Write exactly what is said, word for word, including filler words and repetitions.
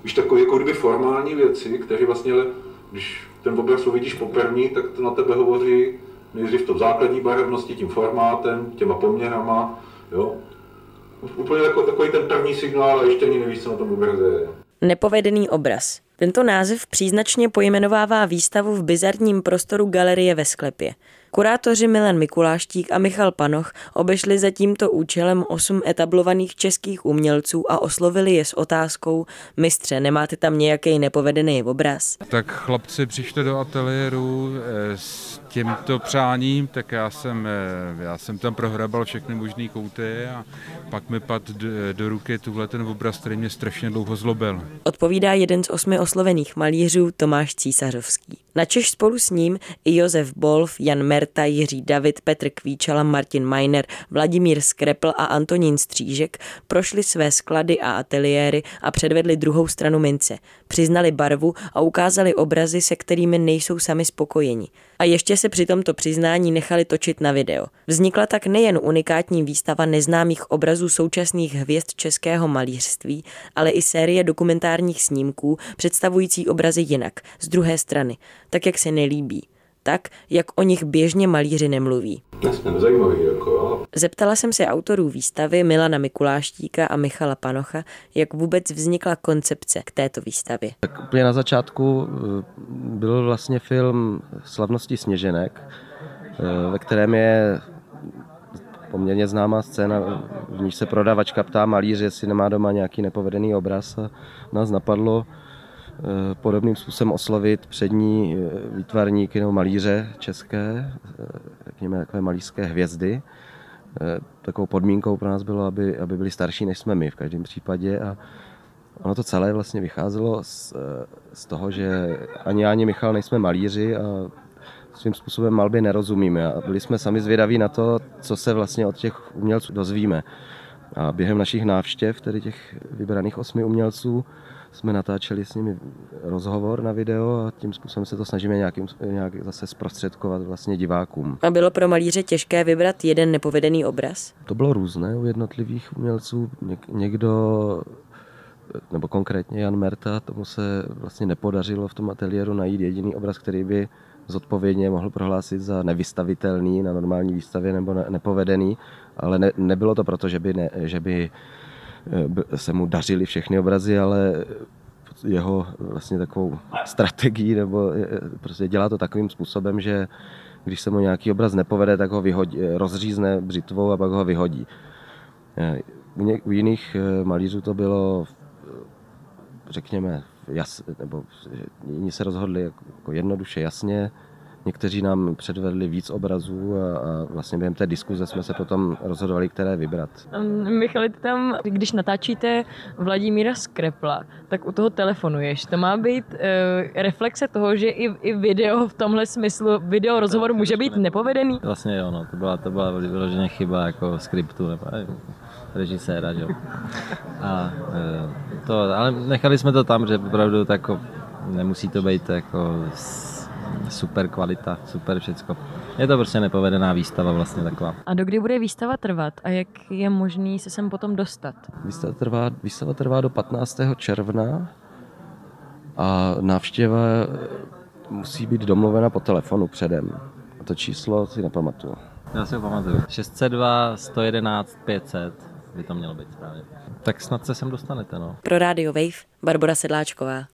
víš, takové jako kdyby formální věci, které vlastně, když ten obraz uvidíš poprvé, tak to na tebe hovoří nejdřív to základní barevnosti, tím formátem, těma poměrama, jo. Úplně jako, takový ten první signál a ještě ani nevíš, co na tom obraze je. Nepovedený obraz. Tento název příznačně pojmenovává výstavu v bizarním prostoru Galerie ve sklepě. Kurátoři Milan Mikuláštík a Michal Panoch obešli za tímto účelem osm etablovaných českých umělců a oslovili je s otázkou: mistře, nemáte tam nějaký nepovedený obraz? Tak chlapci přišli do ateliéru s tímto přáním, tak já jsem, já jsem tam prohrabal všechny možný kouty a pak mi padl do, do ruky tuhle ten obraz, který mě strašně dlouho zlobil. Odpovídá jeden z osmi oslovených malířů Tomáš Císařovský. Načež spolu s ním i Josef Bolf, Jan Merta, Jiří David, Petr Kvíčala, Martin Majner, Vladimír Skrepl a Antonín Střížek prošli své sklady a ateliéry a předvedli druhou stranu mince. Přiznali barvu a ukázali obrazy, se kterými nejsou sami spokojeni. A ještě se při tomto přiznání nechali točit na video. Vznikla tak nejen unikátní výstava neznámých obrazů současných hvězd českého malířství, ale i série dokumentárních snímků představující obrazy jinak, z druhé strany, tak jak se nelíbí. Tak, jak o nich běžně malíři nemluví. Jasně, zajímavý, jako. Zeptala jsem se autorů výstavy Milana Mikuláštíka a Michala Panocha, jak vůbec vznikla koncepce k této výstavě. Tak úplně na začátku byl vlastně film Slavnosti sněženek, ve kterém je poměrně známá scéna, v níž se prodavačka ptá malíře, jestli nemá doma nějaký nepovedený obraz, a nás napadlo podobným způsobem oslovit přední výtvarníky nebo malíře české, řekněme takové malířské hvězdy. Takovou podmínkou pro nás bylo, aby, aby byli starší, než jsme my v každém případě. A ono to celé vlastně vycházelo z, z toho, že ani já, ani Michal nejsme malíři a svým způsobem malbě nerozumíme. A byli jsme sami zvědaví na to, co se vlastně od těch umělců dozvíme. A během našich návštěv, tedy těch vybraných osmi umělců, jsme natáčeli s nimi rozhovor na video a tím způsobem se to snažíme nějakým, nějak zase zprostředkovat vlastně divákům. A bylo pro malíře těžké vybrat jeden nepovedený obraz? To bylo různé u jednotlivých umělců. Něk, někdo, nebo konkrétně Jan Merta, tomu se vlastně nepodařilo v tom ateliéru najít jediný obraz, který by zodpovědně mohl prohlásit za nevystavitelný na normální výstavě nebo ne, nepovedený, ale ne, nebylo to proto, že by, ne, že by se mu dařily všechny obrazy, ale jeho vlastně takovou strategii, nebo prostě dělá to takovým způsobem, že když se mu nějaký obraz nepovede, tak ho vyhodí, rozřízne břitvou a pak ho vyhodí. U jiných malířů to bylo, řekněme, jas, nebo jiní se rozhodli jako jednoduše, jasně. Někteří nám předvedli víc obrazů a, a vlastně během té diskuze jsme se potom rozhodovali, které vybrat. Michale, ty tam, když natáčíte Vladimíra Skrepla, tak u toho telefonuješ. To má být uh, reflexe toho, že i, i video v tomhle smyslu, video rozhovor může být nepovedený? Vlastně jo, no, to byla, to byla vyloženě chyba jako skriptu nebo režiséra, že? A uh, to, ale nechali jsme to tam, že opravdu tak nemusí to být jako super kvalita, super všecko. Je to prostě nepovedená výstava vlastně taková. A dokdy bude výstava trvat a jak je možný se sem potom dostat? Výstava trvá, výstava trvá do patnáctého června a návštěva musí být domluvena po telefonu předem. A to číslo si nepamatuju. Já si ho pamatuju. šest set dva, sto jedenáct, pět set by to mělo být správně. Tak snad se sem dostanete, no. Pro Radio Wave Barbora Sedláčková.